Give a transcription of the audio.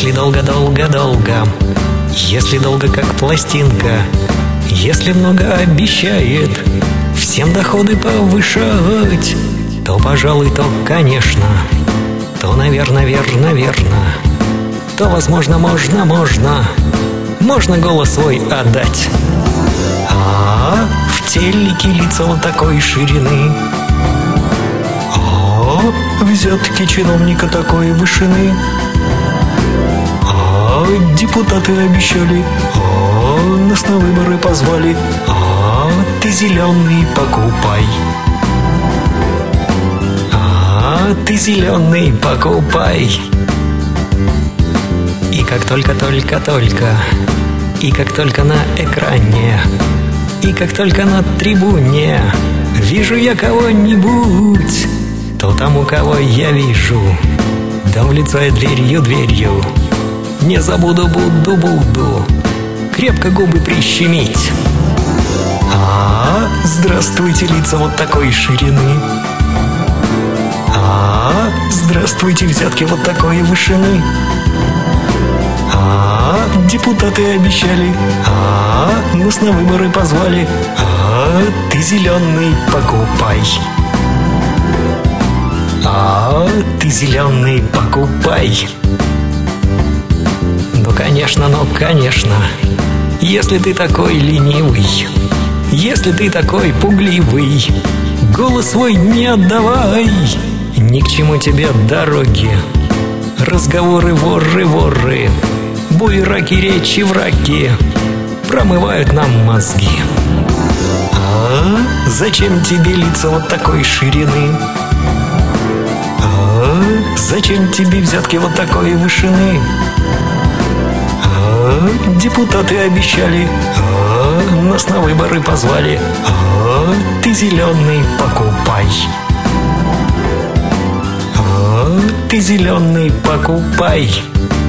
Если долго-долго-долго, если долго как пластинка, если много обещает всем доходы повышать, то, пожалуй, то, конечно, то, наверное, верно, то, возможно, можно голос свой отдать. А в телеке лица вот такой ширины, а взятки чиновника такой вышины, а депутаты обещали, а нас на выборы позвали, а ты зеленый покупай, а ты зеленый покупай. И как только, и как только на экране, и как только на трибуне вижу я кого-нибудь, то тому, кого я вижу, дам в лицо я дверью, не забуду, буду крепко губы прищемить. А здравствуйте, лица вот такой ширины, а здравствуйте, взятки вот такой вышины, а депутаты обещали, а нас на выборы позвали, а ты зеленый покупай, а ты зеленый покупай. Ну конечно, если ты такой ленивый, если ты такой пугливый, голос свой не отдавай, ни к чему тебе дороги, разговоры воры, буераки, речи враги промывают нам мозги. А зачем тебе лица вот такой ширины? А зачем тебе взятки вот такой вышины? А депутаты обещали, а нас на выборы позвали, а ты зеленый покупай, а ты зеленый покупай.